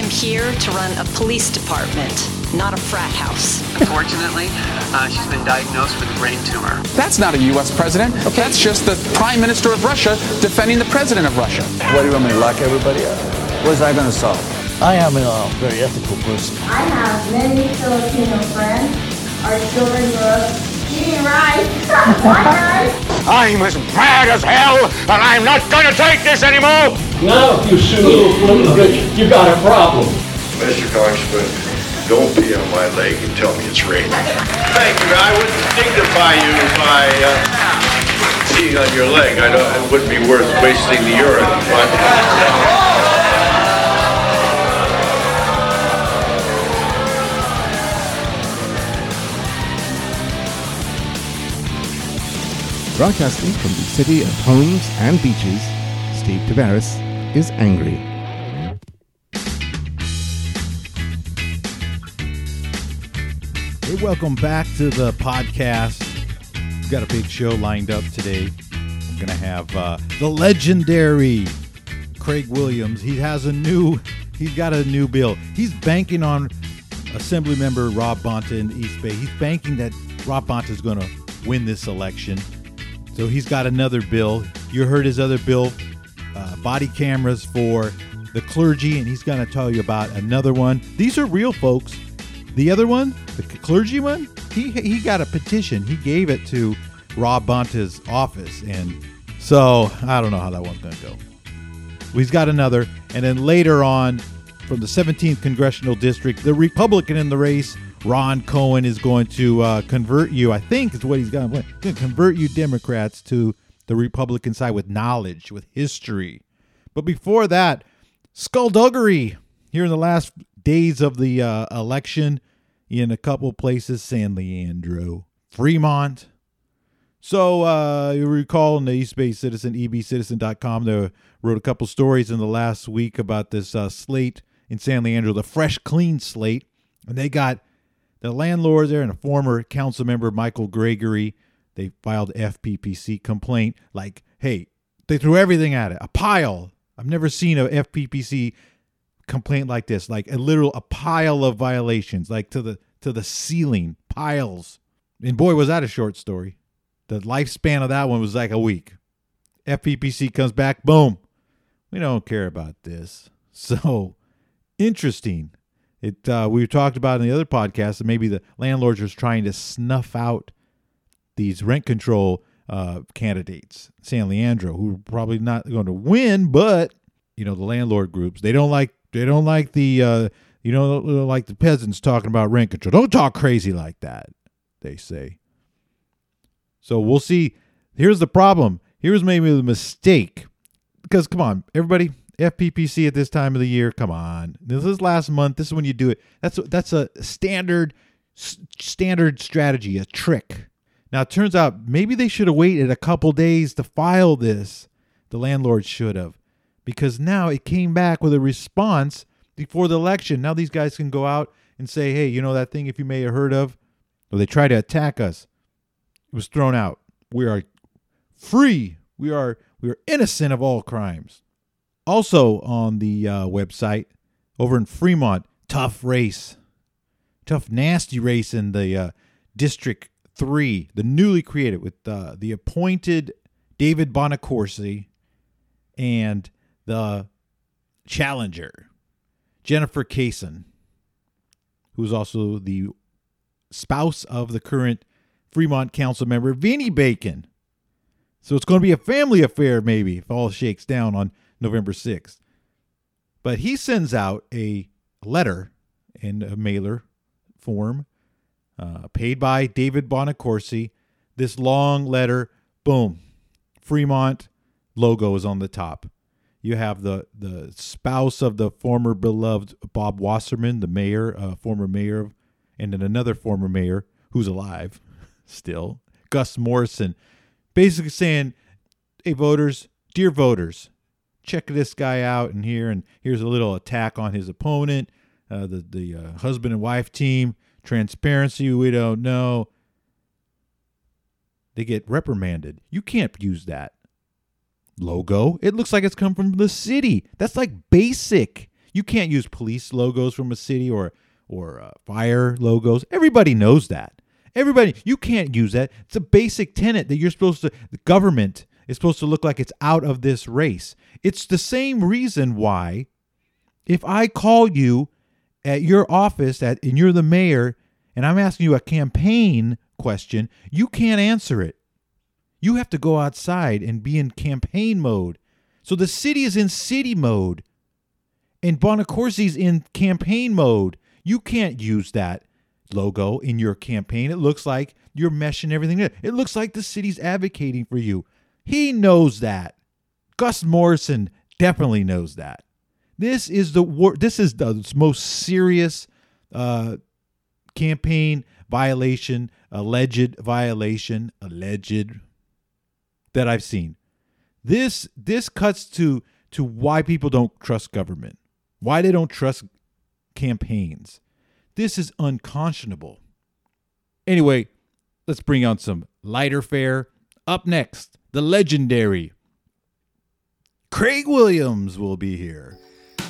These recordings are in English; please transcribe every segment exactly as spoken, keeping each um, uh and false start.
I'm here to run a police department, not a frat house. Unfortunately, uh, she's been diagnosed with a brain tumor. That's not a U S president. Okay. That's just the Prime Minister of Russia defending the President of Russia. What do you want me to lock everybody up? What's that going to solve? I am a very ethical person. I have many Filipino friends. Our children grew up eating rice. I'm as mad as hell, and I'm not going to take this anymore! Now, if you sue little Flimmy, you got a problem. Mister Congressman, don't pee on my leg and tell me it's raining. Thank you. I wouldn't dignify you by uh, peeing on your leg. I don't. It wouldn't be worth wasting the urine. But... Broadcasting from the city of homes and beaches, Steve Tavares is angry. Hey, welcome back to the podcast. We've got a big show lined up today. We're going to have uh, the legendary Craig Williams. He has a new, he's got a new bill. He's banking on Assemblymember Rob Bonta in the East Bay. He's banking that Rob Bonta is going to win this election. So he's got another bill. You heard his other bill, uh, body cameras for the clergy, and he's going to tell you about another one. These are real folks. The other one, the clergy one, he he got a petition. He gave it to Rob Bonta's office, and so I don't know how that one's going to go. Well, he's got another, and then later on, from the seventeenth Congressional District, the Republican in the race, Ron Cohen, is going to uh, convert you, I think is what he's going to do, convert you Democrats to the Republican side with knowledge, with history. But before that, skullduggery here in the last days of the uh, election in a couple places, San Leandro, Fremont. So uh, you recall in the East Bay Citizen, E B Citizen dot com, they wrote a couple stories in the last week about this uh, slate in San Leandro, the fresh, clean slate. And they got the landlord there and a former council member, Michael Gregory. They filed an F P P C complaint like, hey, they threw everything at it, a pile. I've never seen a F P P C complaint like this, like a literal a pile of violations, like to the to the ceiling, piles. And boy, was that a short story. The lifespan of that one was like a week. F P P C comes back, boom. We don't care about this. So interesting. It uh, we talked about in the other podcast that maybe the landlords are trying to snuff out these rent control uh, candidates, San Leandro, who are probably not going to win, but you know the landlord groups, they don't like they don't like the uh, you know like the peasants talking about rent control. Don't talk crazy like that, they say. So we'll see. Here's the problem. Here's maybe the mistake, because come on, everybody. F P P C at this time of the year, come on. This is last month. This is when you do it. That's that's a standard standard strategy, a trick. Now, it turns out maybe they should have waited a couple days to file this. The landlord should have, because now it came back with a response before the election. Now these guys can go out and say, hey, you know that thing if you may have heard of? Or they try to attack us. It was thrown out. We are free. We are we are innocent of all crimes. Also on the uh, website, over in Fremont, tough race. Tough, nasty race in the uh, District three, the newly created with uh, the appointed David Bonacorsi and the challenger, Jennifer Kaysen, who's also the spouse of the current Fremont council member, Vinnie Bacon. So it's going to be a family affair, maybe, if all shakes down on November sixth. But he sends out a letter in a mailer form, uh, paid by David Bonacorsi. This long letter, boom, Fremont logo is on the top. You have the, the spouse of the former beloved Bob Wasserman, the mayor, uh, former mayor, and then another former mayor who's alive still, Gus Morrison, basically saying, hey, voters, dear voters, check this guy out and here, and here's a little attack on his opponent, uh, the, the uh, husband and wife team, transparency, we don't know. They get reprimanded. You can't use that logo. It looks like it's come from the city. That's like basic. You You can't use police logos from a city or or uh, fire logos. Everybody knows that. Everybody, you can't use that. It's a basic tenet that you're supposed to, the government is supposed to look like it's out of this race. It's the same reason why if I call you at your office at, and you're the mayor and I'm asking you a campaign question, you can't answer it. You have to go outside and be in campaign mode. So the city is in city mode and Bonacorsi's in campaign mode. You can't use that logo in your campaign. It looks like you're meshing everything in. It looks like the city's advocating for you. He knows that. Gus Morrison definitely knows that. This is the war. This is the most serious uh, campaign violation, alleged violation, alleged that I've seen. This this cuts to to why people don't trust government, why they don't trust campaigns. This is unconscionable. Anyway, let's bring on some lighter fare. Up next, the legendary Craig Williams will be here.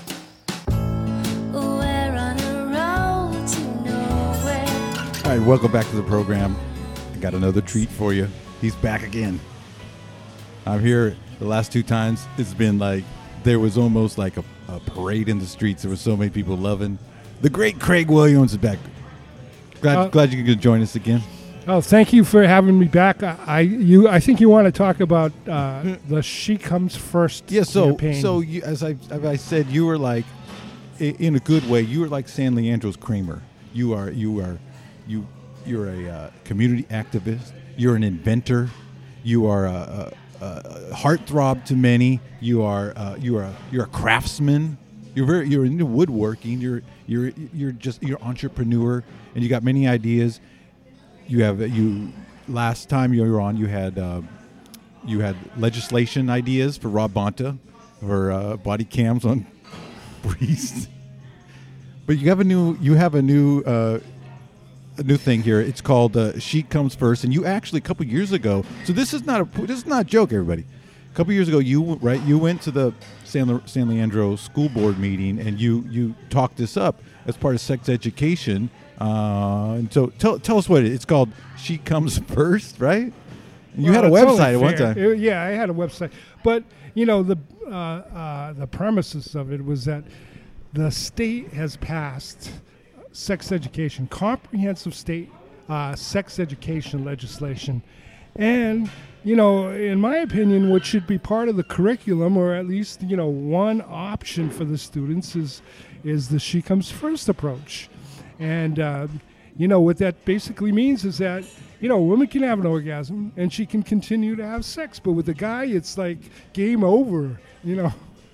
All right, welcome back to the program. I got another treat for you. He's back again. I'm here the last two times. It's been like there was almost like a, a parade in the streets. There were so many people loving. The great Craig Williams is back. Glad, uh, glad you could join us again. Oh, thank you for having me back. I, I you I think you want to talk about uh, the She Comes First yeah, so, campaign. So you, as I as I said, you were like, in a good way, you were like San Leandro's Kramer. You are you are. You, you're a uh, community activist. You're an inventor. You are a, a, a heartthrob to many. You are uh, you are a, you're a craftsman. You're very you're into woodworking. You're you're you're just you're an entrepreneur, and you got many ideas. You have you last time you were on. You had uh, you had legislation ideas for Rob Bonta for uh, body cams on priests. But you have a new you have a new. Uh, A new thing here. It's called uh, She Comes First, and you actually a couple years ago. So this is not a this is not a joke, everybody. A couple years ago, you right you went to the San, Le, San Leandro school board meeting, and you you talked this up as part of sex education. Uh, and so tell tell us what it is. It's called She Comes First, right? And you well, had a website at one time. It, yeah, I had a website, but you know the uh, uh, the premises of it was that the state has passed sex education, comprehensive state uh, sex education legislation. And, you know, in my opinion, what should be part of the curriculum, or at least, you know, one option for the students is is the She Comes First approach. And, uh, you know, what that basically means is that, you know, a woman can have an orgasm and she can continue to have sex. But with a guy, it's like game over, you know.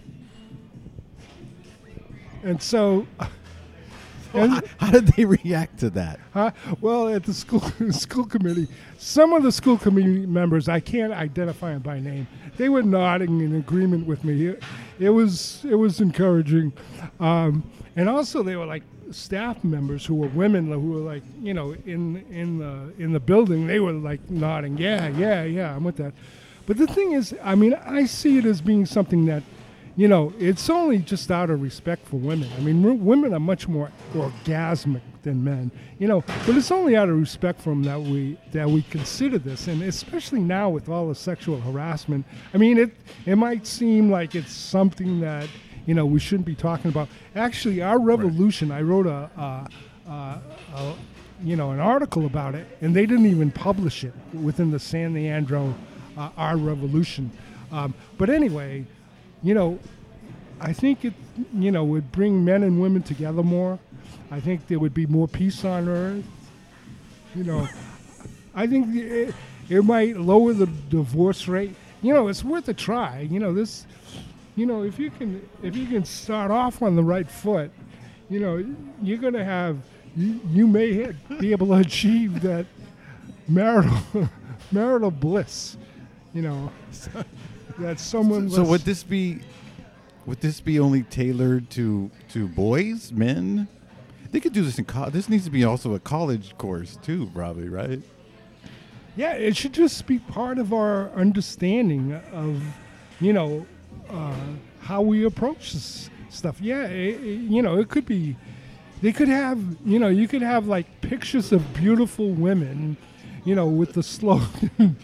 And so... Well, how, how did they react to that? Uh, well, at the school school committee, some of the school committee members, I can't identify them by name, they were nodding in agreement with me. It, it was it was encouraging, um, and also they were like staff members who were women who were like, you know, in in the in the building. They were like nodding, yeah, yeah, yeah, I'm with that. But the thing is, I mean, I see it as being something that, you know, it's only just out of respect for women. I mean, r- women are much more orgasmic than men, you know, but it's only out of respect for them that we that we consider this, and especially now with all the sexual harassment. I mean, it it might seem like it's something that, you know, we shouldn't be talking about. Actually, our revolution, right. I wrote a, a, a, a, you know, an article about it, and they didn't even publish it within the San Leandro, uh, Our Revolution. Um, but anyway, you know, I think it, you know, would bring men and women together more. I think there would be more peace on earth. You know, I think it, it might lower the divorce rate. You know, it's worth a try. You know, this, you know, if you can, if you can start off on the right foot, you know, you're going to have, you, you may ha- be able to achieve that marital, marital bliss, you know. That someone. So, so would this be, would this be only tailored to to boys, men? They could do this in college. This needs to be also a college course too, probably, right? Yeah, it should just be part of our understanding of, you know, uh, how we approach s- stuff. Yeah, it, it- you know, it could be. They could have, you know, you could have like pictures of beautiful women, you know, with the slogan,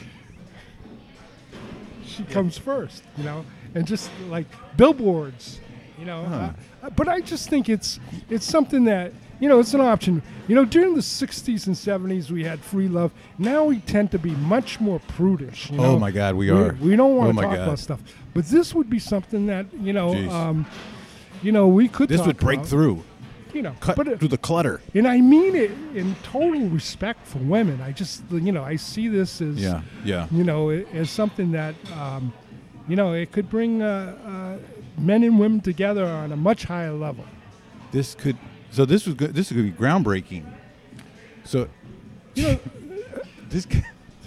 "She comes first," you know, and just like billboards, you know. Huh. Uh, but I just think it's it's something that, you know, it's an option. You know, during the sixties and seventies, we had free love. Now we tend to be much more prudish. You know? Oh, my God, we are. We, don't want Oh, to my talk God. about stuff. But this would be something that, you know, Jeez. um, you know, we could. This talk would break about. through. You know, Cut but it, through the clutter. and I mean it in total respect for women. I just, you know, I see this as, Yeah, yeah. you know, i- as something that, um, you know, it could bring uh, uh, men and women together on a much higher level. This could. So this was good. This could be groundbreaking. So, you know, this. Could,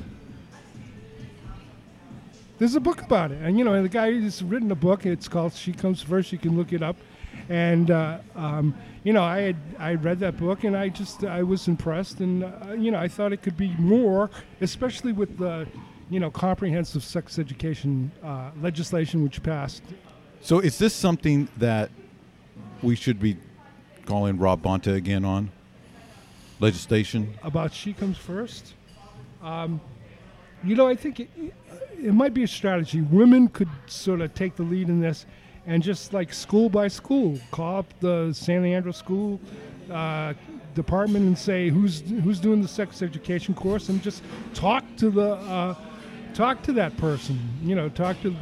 There's a book about it, and you know, the guy has written a book. It's called "She Comes First." You can look it up, and uh, um, you know, I had I read that book, and I just I was impressed, and uh, you know, I thought it could be more, especially with the, you know, comprehensive sex education uh, legislation which passed. so is this something that we should be calling Rob Bonta again on? Legislation? About "She Comes First." Um, you know, I think it, it might be a strategy. Women could sort of take the lead in this, and just like school by school, call up the San Leandro School uh, department and say who's who's doing the sex education course, and just talk to the uh, talk to that person. You know, talk to.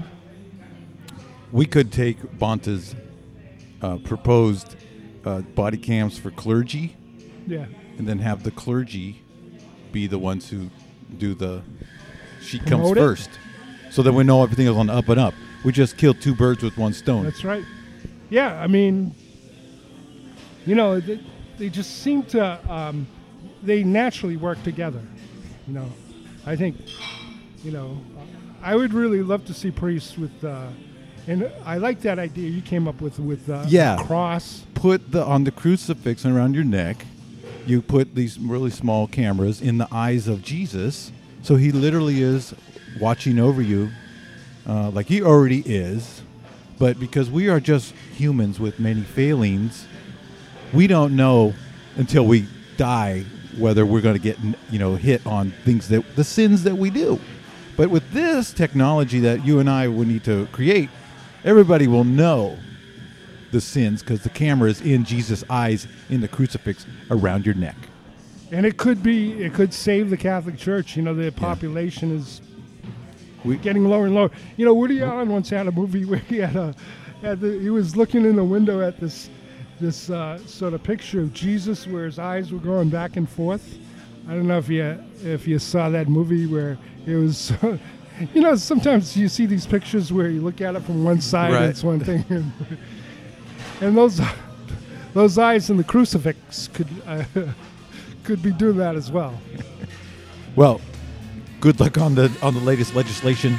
We could take Bonta's uh, proposed uh, body cams for clergy, Yeah. and then have the clergy be the ones who do the "She Comes Promote it? First," so that we know everything is on the up and up. We just killed two birds with one stone. That's right. Yeah, I mean, you know, they, they just seem to, um, they naturally work together. You know, I think, you know, I would really love to see priests with, uh, and I like that idea you came up with with uh, Yeah. the cross. Put the on the crucifix and around your neck. You put these really small cameras in the eyes of Jesus, so he literally is watching over you, uh, like he already is. But because we are just humans with many failings, we don't know until we die whether we're going to get, you know, hit on things that the sins that we do. But with this technology that you and I would need to create, everybody will know the sins because the camera is in Jesus' eyes in the crucifix around your neck. And it could be, it could save the Catholic Church. You know, the population is We, getting lower and lower. You know, Woody Allen once had a movie where he had a, had the, he was looking in the window at this, this uh, sort of picture of Jesus where his eyes were going back and forth. I don't know if you if you saw that movie where it was, you know, sometimes you see these pictures where you look at it from one side, Right. and it's one thing, and, and those those eyes in the crucifix could uh, could be doing that as well. well, good luck on the on the latest legislation.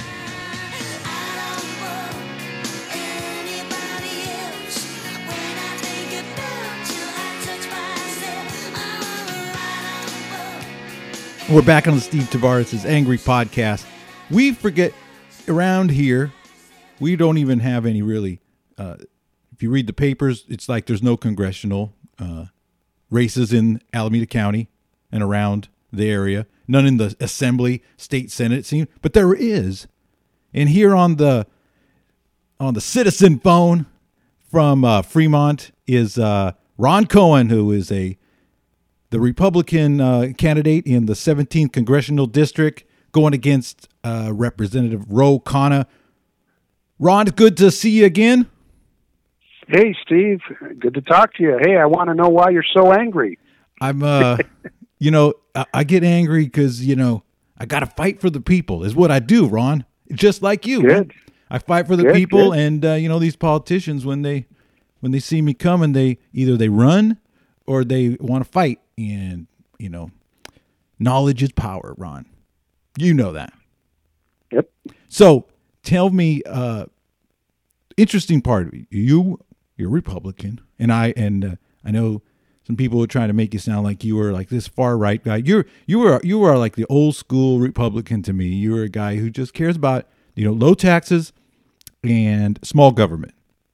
We're back on the Steve Tavares' Angry Podcast. We forget around here, we don't even have any really. Uh, if you read the papers, it's like there's no congressional uh, races in Alameda County and around the area. None in the Assembly, State Senate, it seems, but there is. And here on the on the citizen phone from uh, Fremont is uh, Ron Cohen, who is a the Republican uh, candidate in the seventeenth Congressional District, going against uh, Representative Ro Khanna. Ron, it's good to see you again. Hey, Steve. Good to talk to you. Hey, I want to know why you're so angry. I'm, uh, you know, I, I get angry because, you know, I got to fight for the people is what I do, Ron. Just like you. Good. I fight for the Good, people, good. and uh, you know, these politicians, when they when they see me coming, they either they run or they want to fight. And, you know, knowledge is power, Ron. You know that. Yep. So tell me, uh, interesting part of it. You, you're Republican, and I, and uh, I know some people were trying to make you sound like you were like this far right guy. You're, you were, you are like the old school Republican to me. You were a guy who just cares about, you know, low taxes and small government.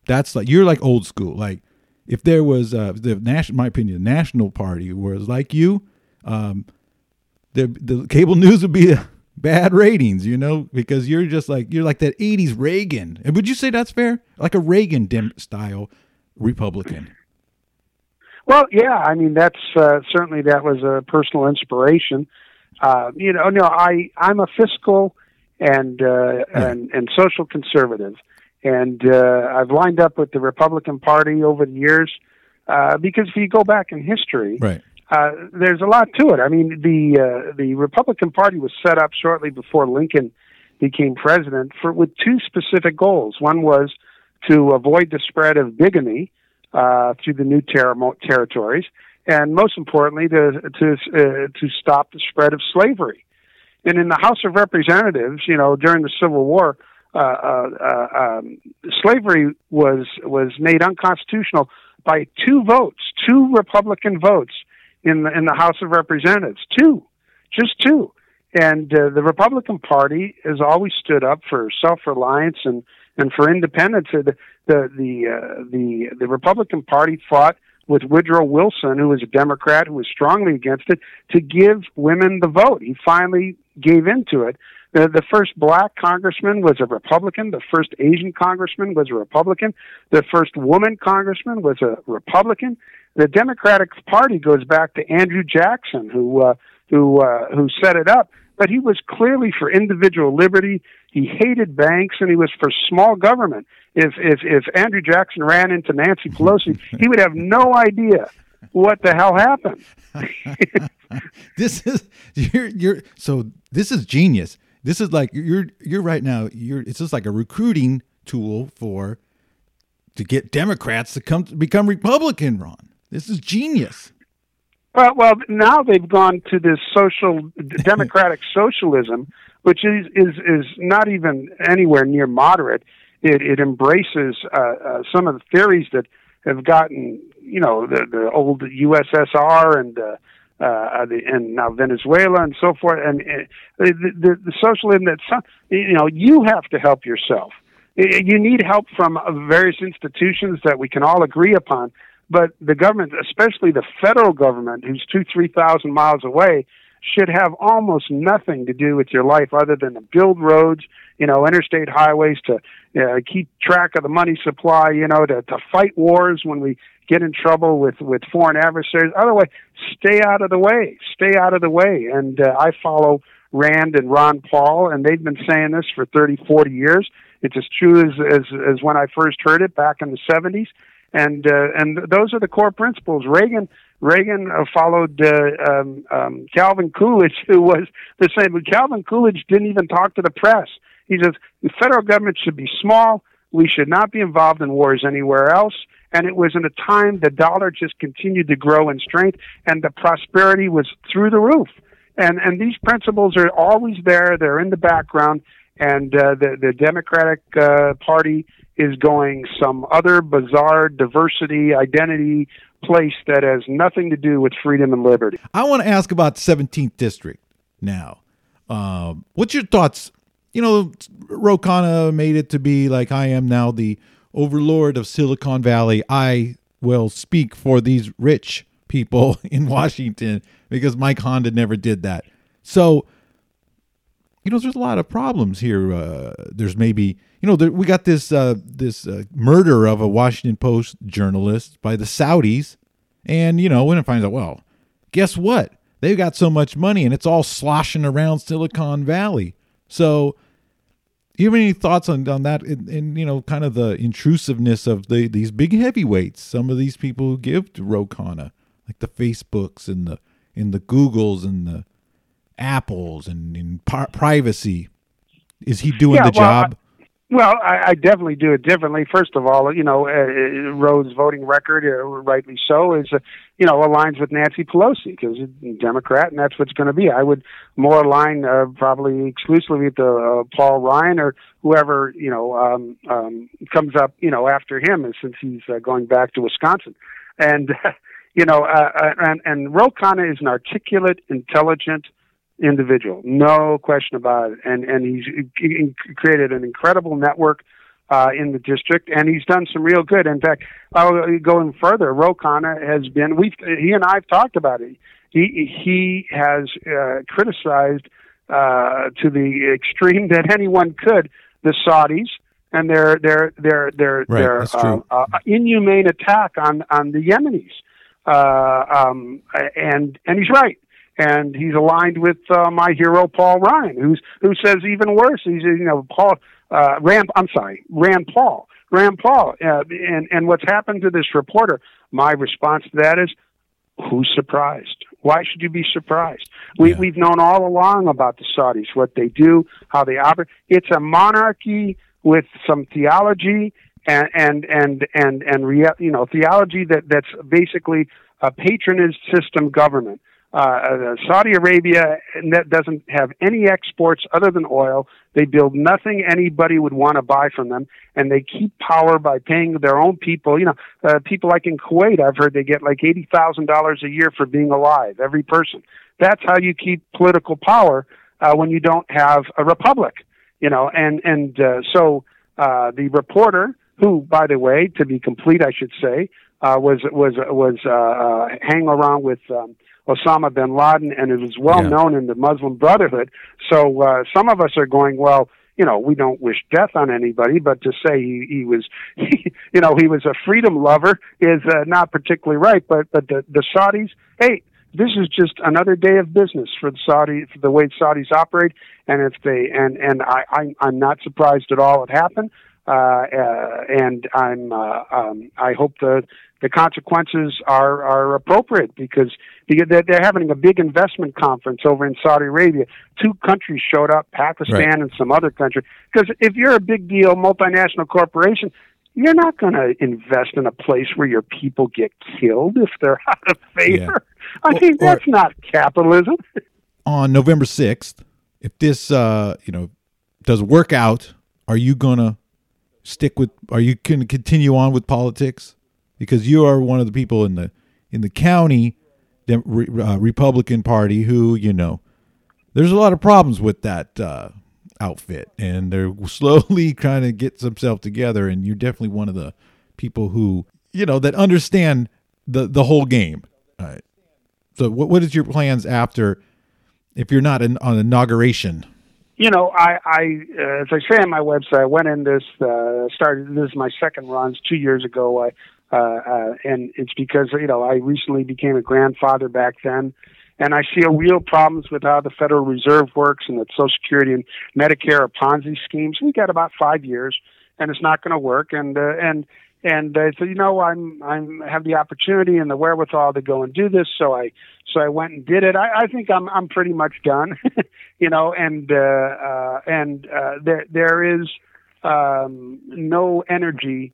That's like, you're like old school. Like if there was uh, the national, my opinion, the National Party was like you, um, the the cable news would be bad ratings, you know, because you're just like, you're like that eighties Reagan. And would you say that's fair? Like a Reagan dim style Republican. Well, yeah, I mean, that's uh, certainly that was a personal inspiration. Uh, you know, no, I, I'm a fiscal and, uh, yeah. and, and social conservative. And uh, I've lined up with the Republican Party over the years uh, because if you go back in history, right. uh, there's a lot to it. I mean, the uh, the Republican Party was set up shortly before Lincoln became president for with two specific goals. One was to avoid the spread of bigamy uh, through the new ter- territories, and most importantly, to to uh, to stop the spread of slavery. And in the House of Representatives, you know, during the Civil War, uh, uh, uh, um, slavery was was made unconstitutional by two votes, two Republican votes in the in the House of Representatives, two, just two. And uh, the Republican Party has always stood up for self-reliance and, and for independence. The the the, uh, the the Republican Party fought with Woodrow Wilson, who was a Democrat, who was strongly against it, to give women the vote. He finally gave into it. The, the first black congressman was a Republican. The first Asian congressman was a Republican. The first woman congressman was a Republican. The Democratic Party goes back to Andrew Jackson, who uh, who uh, who set it up. But he was clearly for individual liberty. He hated banks, and he was for small government. If if if Andrew Jackson ran into Nancy Pelosi, he would have no idea what the hell happened. This is you're you're so this is genius. This is like you're you're right now. You're it's just like a recruiting tool for to get Democrats to come to become Republican. Ron, this is genius. Well, well, now they've gone to this social democratic socialism, which is is is not even anywhere near moderate. It it embraces uh, uh, some of the theories that have gotten, you know, the the old U S S R and uh, uh, the, and now Venezuela and so forth, and uh, the, the the socialism that some, you know, you have to help yourself. You need help from various institutions that we can all agree upon. But the government, especially the federal government, who's two, three thousand miles away, should have almost nothing to do with your life other than to build roads, you know, interstate highways, to uh, keep track of the money supply, you know, to, to fight wars when we get in trouble with, with foreign adversaries. Otherwise, stay out of the way. Stay out of the way. And uh, I follow Rand and Ron Paul, and they've been saying this for thirty, forty years. It's as true as, as, as when I first heard it back in the seventies. And uh, and those are the core principles. Reagan Reagan uh, followed uh, um, um, Calvin Coolidge, who was the same. But Calvin Coolidge didn't even talk to the press. He says the federal government should be small. We should not be involved in wars anywhere else. And it was in a time the dollar just continued to grow in strength, and the prosperity was through the roof. And and these principles are always there. They're in the background. And uh, the the Democratic uh, Party is going some other bizarre diversity, identity place that has nothing to do with freedom and liberty. I want to ask about seventeenth District now. Uh, what's your thoughts? You know, Ro Khanna made it to be like, I am now the overlord of Silicon Valley. I will speak for these rich people in Washington because Mike Honda never did that. So, you know, there's a lot of problems here. Uh, there's maybe, you know, there, we got this uh, this uh, murder of a Washington Post journalist by the Saudis. And, you know, when it finds out, well, guess what? They've got so much money and it's all sloshing around Silicon Valley. So do you have any thoughts on, on that and, and, you know, kind of the intrusiveness of the these big heavyweights, some of these people who give to Ro Khanna, like the Facebooks and the, and the Googles and the Apples and in par- privacy? Is he doing yeah, the well, job? I, well, I, I definitely do it differently. First of all, you know, uh, Roe's voting record, uh, rightly so, is, uh, you know, aligns with Nancy Pelosi because he's a Democrat, and that's what's going to be. I would more align uh, probably exclusively with uh, Paul Ryan or whoever, you know, um, um, comes up, you know, after him, since he's uh, going back to Wisconsin. And, uh, you know, uh, and, and Ro Khanna is an articulate, intelligent individual, no question about it. And and he's he created an incredible network uh, in the district, and he's done some real good. In fact, I'll go even further. Ro Khanna has been, we've, he and I have talked about it. He, he has uh, criticized uh, to the extreme that anyone could the Saudis and their their their their right, their uh, uh, inhumane attack on on the Yemenis. Uh, um, and and he's right. And he's aligned with uh, my hero Paul Ryan, who's who says even worse. He's you know Paul uh, Rand. I'm sorry, Rand Paul. Rand Paul. Uh, and and what's happened to this reporter? My response to that is, who's surprised? Why should you be surprised? We, yeah. We've known all along about the Saudis, what they do, how they operate. It's a monarchy with some theology and and and and, and rea- you know theology that, that's basically a patronage system government. Uh, Saudi Arabia doesn't have any exports other than oil. They build nothing anybody would want to buy from them, and they keep power by paying their own people. You know, uh, people like in Kuwait, I've heard they get like eighty thousand dollars a year for being alive, every person. That's how you keep political power uh, when you don't have a republic. You know, and and uh, so uh, the reporter, who, by the way, to be complete, I should say, uh, was was was uh, uh, hanging around with. Um, Osama bin Laden, and it was well yeah. known in the Muslim Brotherhood. So uh, some of us are going, well, you know, we don't wish death on anybody, but to say he, he was, he, you know, he was a freedom lover is uh, not particularly right. But but the, the Saudis, hey, this is just another day of business for the Saudi, for the way Saudis operate, and if they and and I, I I'm not surprised at all it happened. Uh, uh, and I'm, uh, um, I hope the, the consequences are, are appropriate because they're, they're having a big investment conference over in Saudi Arabia. Two countries showed up, Pakistan right. and some other country. Because if you're a big deal multinational corporation, you're not going to invest in a place where your people get killed if they're out of favor. Yeah. I mean, well, that's not capitalism. On November sixth, if this, uh, you know, does work out, are you going to stick with, are you going to continue on with politics? Because you are one of the people in the in the county the uh, Republican Party who, you know, there's a lot of problems with that uh, outfit, and they're slowly trying to get themselves together, and you're definitely one of the people who, you know, that understand the, the whole game. All right. So what what is your plans after, if you're not in, on inauguration? You know, I, I uh, as I say on my website, I went in this, uh, started, this is my second runs two years ago. I, uh, uh, and it's because, you know, I recently became a grandfather back then. And I see a real problems with how the Federal Reserve works and that Social Security and Medicare are Ponzi schemes. We got about five years and it's not going to work. And, uh, and, and, uh, so, you know, I'm, I'm, have the opportunity and the wherewithal to go and do this. So I, so I went and did it. I, I think I'm, I'm pretty much done, you know, and, uh, uh, and, uh, there, there is, um, no energy,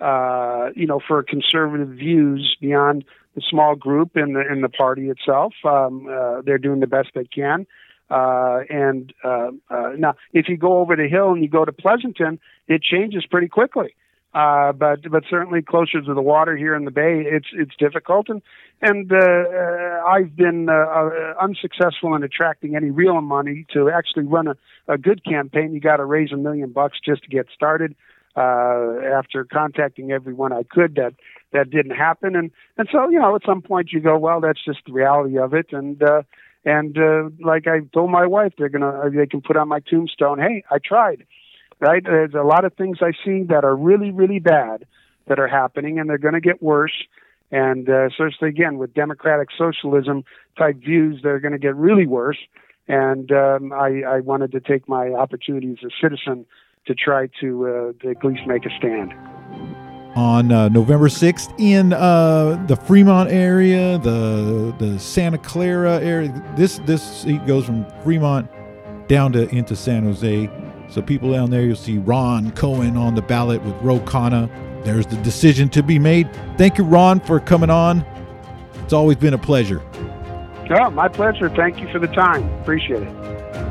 uh, you know, for conservative views beyond the small group in the, in the party itself. Um, uh, they're doing the best they can. Uh, and, uh, uh, now if you go over the hill and you go to Pleasanton, it changes pretty quickly. Uh, but, but certainly closer to the water here in the Bay, it's, it's difficult. And, and, uh, uh I've been, uh, uh, unsuccessful in attracting any real money to actually run a, a good campaign. You got to raise a million bucks just to get started. Uh, after contacting everyone I could, that, that didn't happen. And, and so, you know, at some point you go, well, that's just the reality of it. And, uh, and, uh, like I told my wife, they're going to, they can put on my tombstone, hey, I tried. Right? There's a lot of things I see that are really, really bad that are happening, and they're going to get worse. And uh, especially, again, with democratic socialism type views, they're going to get really worse. And um, I, I wanted to take my opportunity as a citizen to try to, uh, to at least make a stand. On uh, November sixth in uh, the Fremont area, the the Santa Clara area, this this seat goes from Fremont down to into San Jose. So people down there, you'll see Ron Cohen on the ballot with Ro Khanna. There's the decision to be made. Thank you, Ron, for coming on. It's always been a pleasure. Oh, my pleasure. Thank you for the time. Appreciate it.